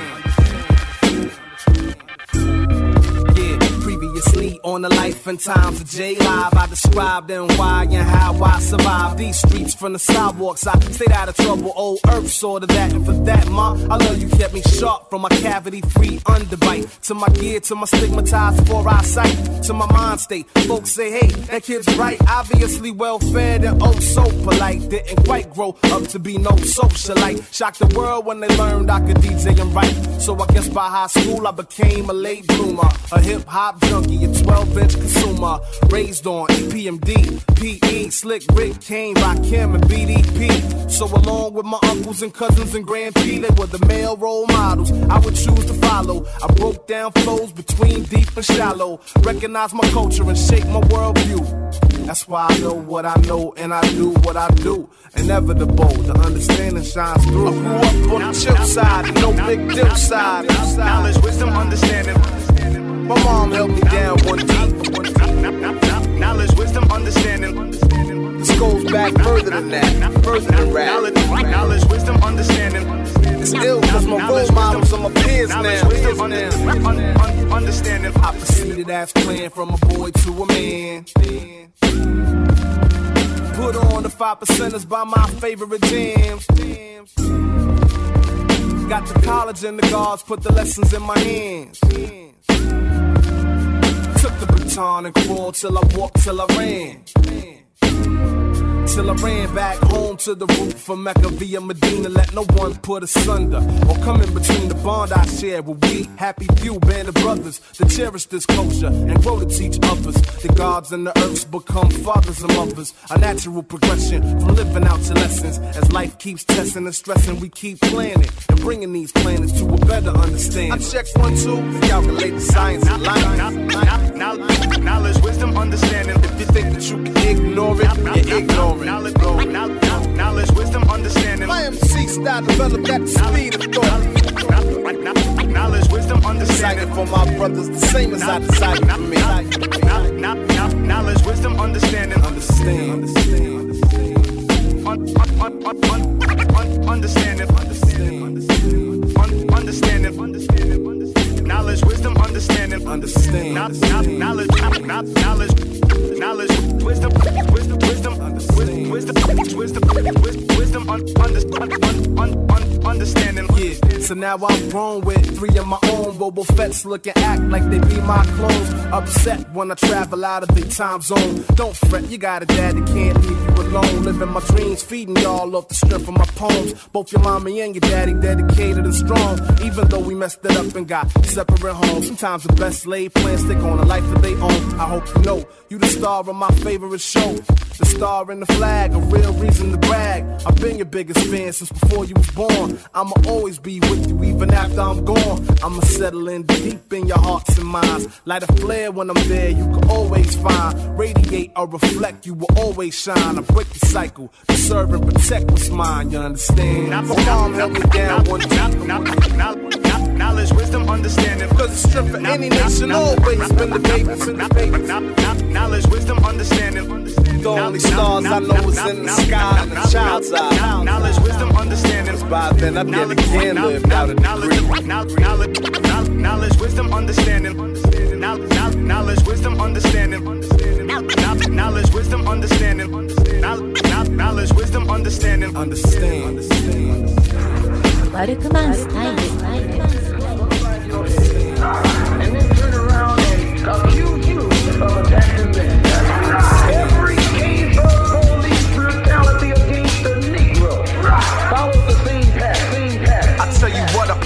Yeah, previously on the life and times of J Live, I described and why and how I survived these streets from the sidewalks. I stayed out of trouble, old earth sort of that. And for that, ma, I love you kept me sharp from my cavity-free underbite to my gear, to my stigmatized for eyesight, to my mind state. Folks say, hey, that kid's right, obviously well-fed and oh so polite. Didn't quite grow up to be no socialite. Shocked the world when they learned I could D J and write. So I guess by high school I became a late bloomer, a hip-hop junkie, a twelve-inch consumer, raised on E P M D, P E, Slick Rick, Kane, Rakim, and B D P. So along with my uncles and cousins and Grand P, they were the male role models I would choose to follow. I broke down flows between deep and shallow, recognized my culture and shaped my worldview. That's why I know what I know and I do what I do. Inevitable, the understanding shines through. I grew up on the chill side, no big deal side. Knowledge, wisdom, understanding. My mom held me down one deep. Knowledge, wisdom, understanding. This goes back further than that, further than rap. Knowledge, knowledge, wisdom, understanding. It's ill because my role models are my peers now. Understanding. I proceeded as planned from a boy to a man. Put on the five percenters by my favorite jams. Got the college and the guards, put the lessons in my hands. Took the baton and crawled till I walked till I ran. Till I ran back home to the root from Mecca via Medina. Let no one put asunder or come in between the bond I share with we. Happy few band of brothers that cherish this culture and grow to teach others. The gods and the earths become fathers and mothers. A natural progression from living out your lessons. As life keeps testing and stressing, we keep planning and bringing these planets to a better understanding. I check one, two, calculate the science of life. Knowledge, wisdom, understanding. If you think that you can ignore it, you ignore it. Knowledge, knowledge, wisdom, understanding. My M C style developed at the speed of thought. Knowledge, wisdom, understanding. Decided for my brothers the same as I decided for me. Knowledge, wisdom, understanding. Understand, understand, understanding. Understanding, understanding, understanding. Knowledge, wisdom, understanding. Understand, knowledge, knowledge, knowledge, wisdom, wisdom, wisdom, wisdom, wisdom, wisdom, wisdom, understanding. Yeah, so now I'm grown with three of my own. Boba Fett's look and act like they be my clones. Upset when I travel out of the time zone. Don't fret, you got a dad that can't leave you alone. Living my dreams, feeding y'all off the strength of my poems. Both your mommy and your daddy dedicated and strong. Even though we messed it up and got separate homes, sometimes the best laid plans stick on a life of their own. I hope you know you the star of my favorite show. The star in the flag, a real reason to brag. I've been your biggest fan since before you was born. I'ma always be with you even after I'm gone. I'ma settle in deep in your hearts and minds. Light a flare when I'm there, you can always find. Radiate or reflect, you will always shine. I break the cycle, to serve and protect what's mine, you understand? My mom held me down one time. Knowledge, wisdom, understanding. Cause the strength for any nation always been the babies and the babies. Knowledge, wisdom, understanding. The only stars I know is in the sky and the child's eye. Knowledge, wisdom, understanding. By then I've never can live without a degree. Knowledge, wisdom, understanding. Knowledge, wisdom, understanding. Knowledge, wisdom, understanding. Knowledge, wisdom, understanding. Understand. 마르크만 스타일. And then turn around and accuse you of attacking them. Every case of police brutality against the Negro follows the same path, same path. I tell you what, I pledge allegiance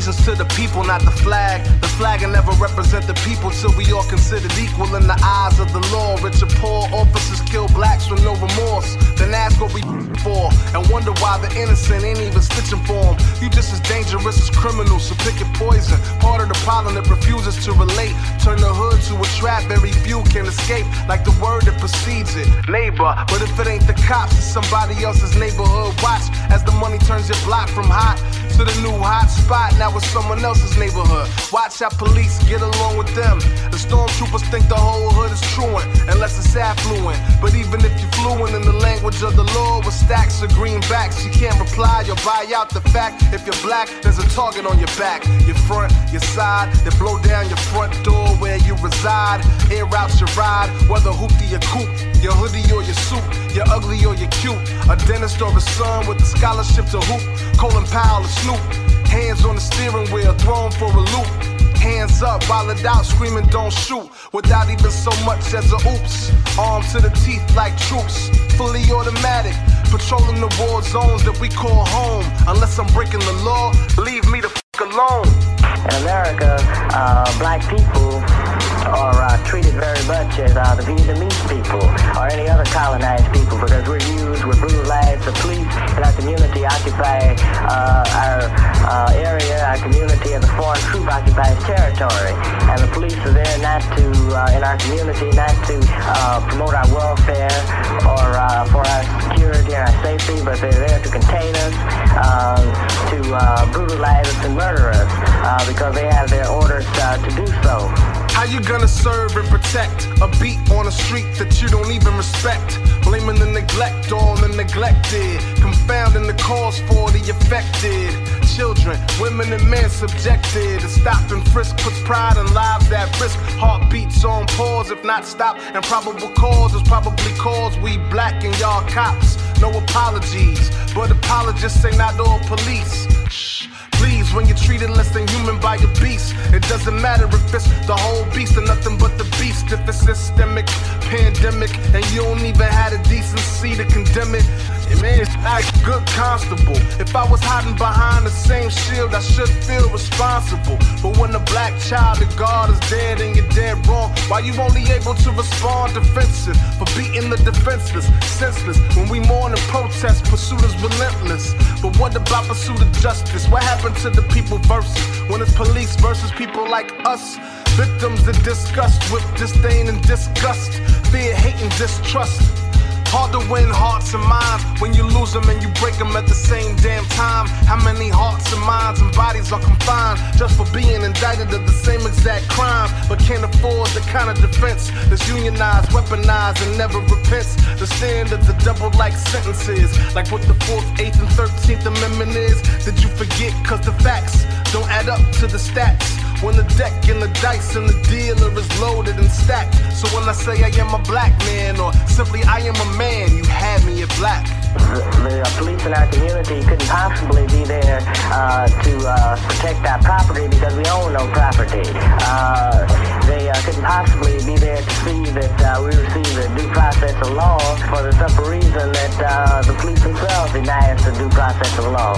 allegiance to the people, not the flag. The flag will never represent the people till we all considered equal in the eyes of the law. Rich or poor, officers kill blacks with no remorse. Then ask what we for and wonder why the innocent ain't even stitching for them. You just as dangerous as criminals, so pick your poison. Part of the problem that refuses to relate. Turn the hood to a trap, very few can escape. Like the word that precedes it, neighbor. But if it ain't the cops, it's somebody else's neighborhood. Watch as the money turns your block from hot to the new hot spot. Now it's someone else's neighborhood. Watch how police get along with them. The stormtroopers think the whole hood is truant, unless it's affluent. But even if you're fluent in the language of the law with stacks of greenbacks, you can't reply or buy out the fact. If you're black, there's a target on your back, your front, your side. They blow down your front door where you reside. Air out your ride, whether hoopty or coupe, your hoodie or your suit, you're ugly or you're cute. A dentist or a son with a scholarship to hoop. Colin Powell or Snoop. Hands on the steering wheel, thrown for a loop. Hands up, while it out, screaming don't shoot. Without even so much as a oops. Armed to the teeth like troops. Fully automatic, patrolling the war zones that we call home. Unless I'm breaking the law, leave me the f*** alone. In America, uh, black people are uh, treated very much as uh, the Vietnamese people or any other colonized people because we're used, we're brutalized. The police in our community occupy uh, our uh, area, our community, and the foreign troop occupies territory. And the police are there not to, uh, in our community, not to uh, promote our welfare or uh, for our security and our safety, but they're there to contain us, uh, to uh, brutalize us and murder us uh, because they have their orders uh, to do so. How you gonna serve and protect a beat on a street that you don't even respect? Blaming the neglect on the neglected, confounding the cause for the affected. Children, women and men subjected to stop and frisk, puts pride in lives at risk. Heartbeats on pause, if not stop, and probable cause is probably cause we black and y'all cops. No apologies, but apologists say not all police. Shh. Please, when you're treated less than human by a beast, it doesn't matter if it's the whole beast or nothing but the beast. If it's systemic, pandemic, and you don't even have the decency to condemn it, it man, it's not a good constable. If I was hiding behind the same shield, I should feel responsible. But when a black child of God is dead and you're dead wrong, why you only able to respond defensive for beating the defenseless, senseless? When we mourn and protest, pursuit is relentless. But what about pursuit of justice? What happened to the people versus when it's police versus people like us? Victims of disgust with disdain and disgust, fear, hate, and distrust. Hard to win hearts and minds when you lose them and you break them at the same damn time. How many hearts and minds and bodies are confined just for being indicted of the same exact crime, but can't afford the kind of defense that's unionized, weaponized, and never repents. The standards are double like sentences, like what the fourth, eighth, and thirteenth Amendment is. Did you forget? Cause the facts don't add up to the stats. When the deck and the dice and the dealer is loaded and stacked. So when I say I am a black man or simply I am a man, you had me at black. The, the uh, police in our community couldn't possibly be there uh, to uh, protect our property because we own no property. Uh, they uh, couldn't possibly be there to see that uh, we receive the due process of law for the simple reason that uh, the police themselves deny us the due process of law.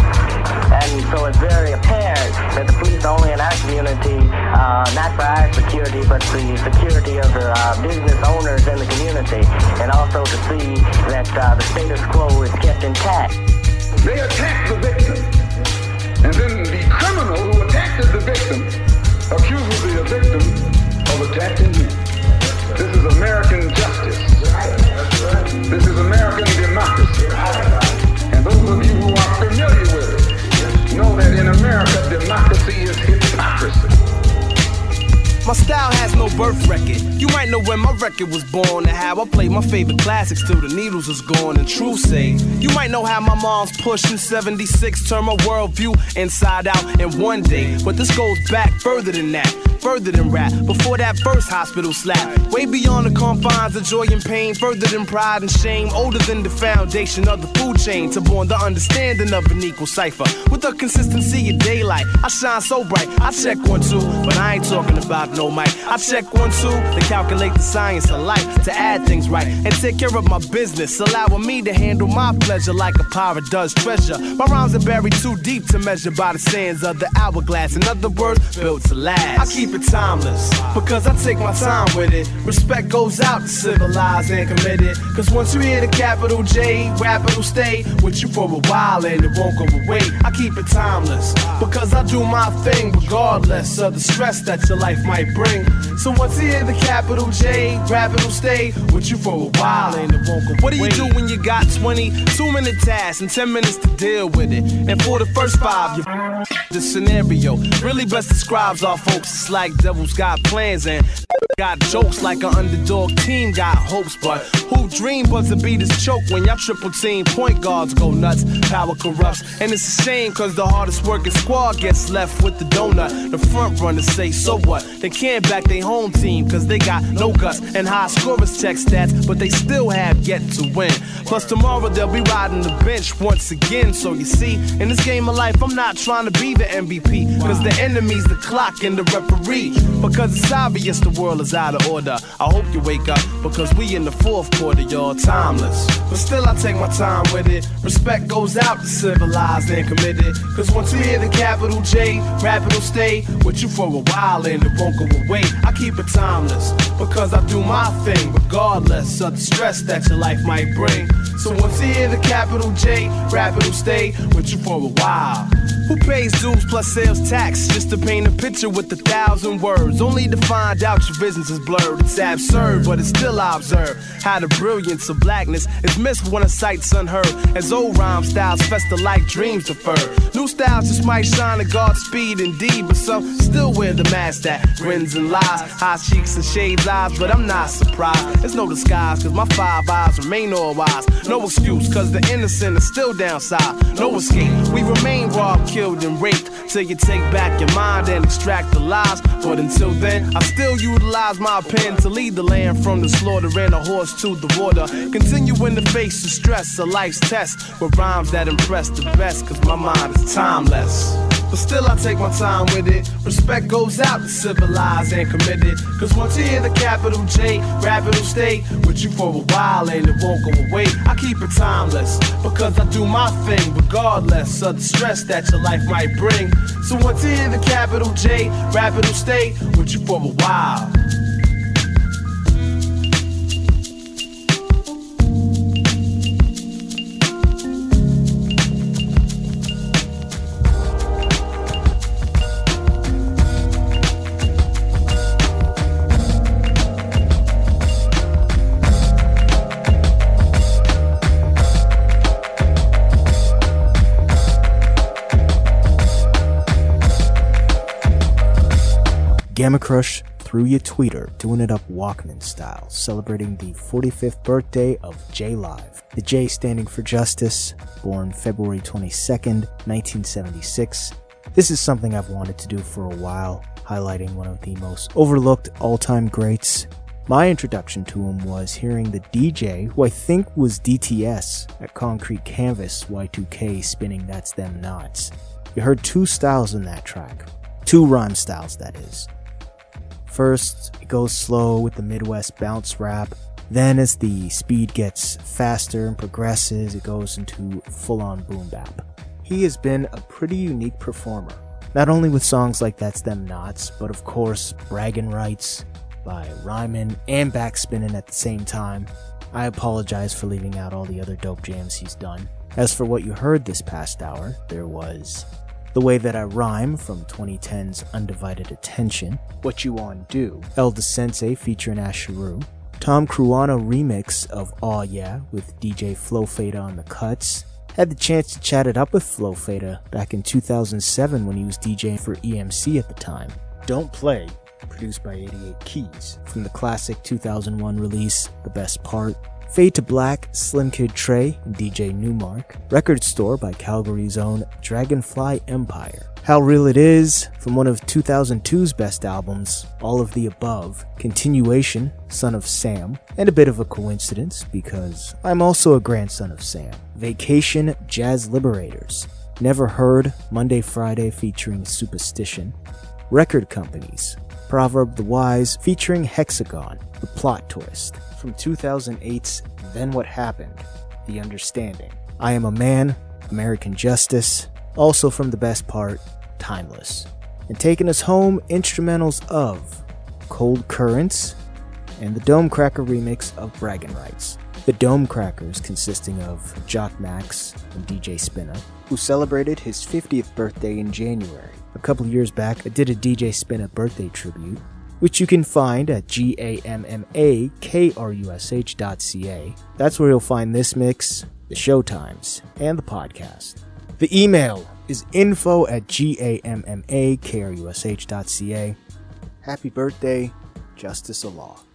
And so it's very apparent that the police are only in our community, uh, not for our security, but the security of the uh, business owners in the community, and also to see that uh, the status quo is kept intact. They attack the victim, and then the criminal who attacked the victim accuses the victim of attacking him. This is American justice. This is American democracy. And those of you who are familiar with it know that in America, democracy is hypocrisy. My style has no birth record. You might know when my record was born and how I played my favorite classics till the needles was gone and true say. You might know how my mom's pushing seventy-six turned my worldview inside out in one day. But this goes back further than that. further than rap. Before that first hospital slap, way beyond the confines of joy and pain, further than pride and shame, older than the foundation of the food chain, to born the understanding of an equal cipher. With the consistency of daylight, I shine so bright. I check one, two, but I ain't talking about no mic. I check one, two, to calculate the science of life, to add things right, and take care of my business, allowing me to handle my pleasure like a pirate does treasure. My rhymes are buried too deep to measure by the sands of the hourglass. In other words, built to last. I keep it timeless, because I take my time with it. Respect goes out to civilized and committed, cause once you hear the capital J, rap it'll stay with you for a while and it won't go away. I keep it timeless, because I do my thing regardless of the stress that your life might bring. So once you hear the capital J, rap it'll stay with you for a while and it won't go away. What do you do when you got twenty-two minute tasks and ten minutes to deal with it? And for the first five, you the scenario really best describes our folks. It's like devils got plans and got jokes, like an underdog team got hopes, but who dream but to beat his choke when y'all triple team point guards go nuts, power corrupts, and it's a shame cause the hardest working squad gets left with the donut. The front runners say so what, they can't back their home team cause they got no guts, and high scorers check stats but they still have yet to win. Plus tomorrow they'll be riding the bench once again. So you see, in this game of life I'm not trying to be the M V P, cause the enemy's the clock and the referee, because it's obvious the world is out of order. I hope you wake up, because we in the fourth quarter, y'all timeless. But still I take my time with it. Respect goes out to civilized and committed, cause once you hear the capital J, rap it'll stay with you for a while and it won't go away. I keep it timeless, because I do my thing regardless of the stress that your life might bring. So once you hear the capital J, rap it'll stay with you for a while. Who pays dues plus sales tax just to paint a picture with a thousand words, only to find out your visions is blurred? It's absurd, but it's still I observe how the brilliance of blackness is missed when a sight's unheard, as old rhyme styles fester like dreams deferred. New styles just might shine at God's speed indeed, but some still wear the mask that grins and lies, high cheeks and shades eyes, but I'm not surprised. There's no disguise, cause my five eyes remain all wise. No excuse, cause the innocent is still down south. No escape, we remain robbed, killed and raped, till you take back your mind and extract the lies. But until then, I still utilize my pen to lead the land from the slaughter and a horse to the water. Continuing to face the stress of life's test with rhymes that impress the best, cause my mind is timeless. But still I take my time with it. Respect goes out to civilized and committed, cause once you hear the capital J, rap it'll stay with you for a while and it won't go away. I keep it timeless, because I do my thing regardless of the stress that your life might bring. So once you hear the capital J, rap it'll stay with you for a while. Gamma Crush through your tweeter, doing it up Walkman style, celebrating the forty-fifth birthday of J-Live. The J standing for Justice, born February twenty-second, nineteen seventy-six. This is something I've wanted to do for a while, highlighting one of the most overlooked all-time greats. My introduction to him was hearing the D J, who I think was D T S, at Concrete Canvas Y two K spinning That's Them Knots. You heard two styles in that track. Two rhyme styles, that is. First, it goes slow with the Midwest bounce rap. Then as the speed gets faster and progresses, it goes into full-on boom bap. He has been a pretty unique performer, not only with songs like That's Them Knots, but of course Braggin' Rights by Ryman and Backspinnin' at the same time. I apologize for leaving out all the other dope jams he's done. As for what you heard this past hour, there was The Way That I Rhyme from twenty ten's Undivided Attention, What You On Do, El DeSense featuring Asheru, Tom Cruano remix of Aw Yeah with D J Flo Fada on the cuts. Had the chance to chat it up with Flo Fada back in two thousand seven when he was DJing for E M C at the time. Don't Play, produced by eighty-eight Keys, from the classic two thousand one release, The Best Part. Fade to Black, Slim Kid Trey, and D J Newmark. Record Store by Calgary's own Dragonfly Empire. How Real It Is from one of two thousand two's best albums, All of the Above, Continuation, Son of Sam, and a bit of a coincidence because I'm also a grandson of Sam, Vacation, Jazz Liberators, Never Heard, Monday Friday featuring Superstition, Record Companies, Proverb the Wise featuring Hexagon, The Plot Twist, from two thousand eight's Then What Happened, The Understanding, I Am a Man, American Justice, also from the best part, Timeless. And taking us home, instrumentals of Cold Currents and the Dome Cracker remix of Braggin' Rights. The Dome Crackers consisting of Jock Max and D J Spinna, who celebrated his fiftieth birthday in January. A couple years back, I did a D J Spinna birthday tribute, which you can find at G-A-M-M-A-K-R-U-S-H dot C-A. That's where you'll find this mix, the showtimes, and the podcast. The email is info at G-A-M-M-A-K-R-U-S-H dot C-A. Happy birthday, Justice Allah.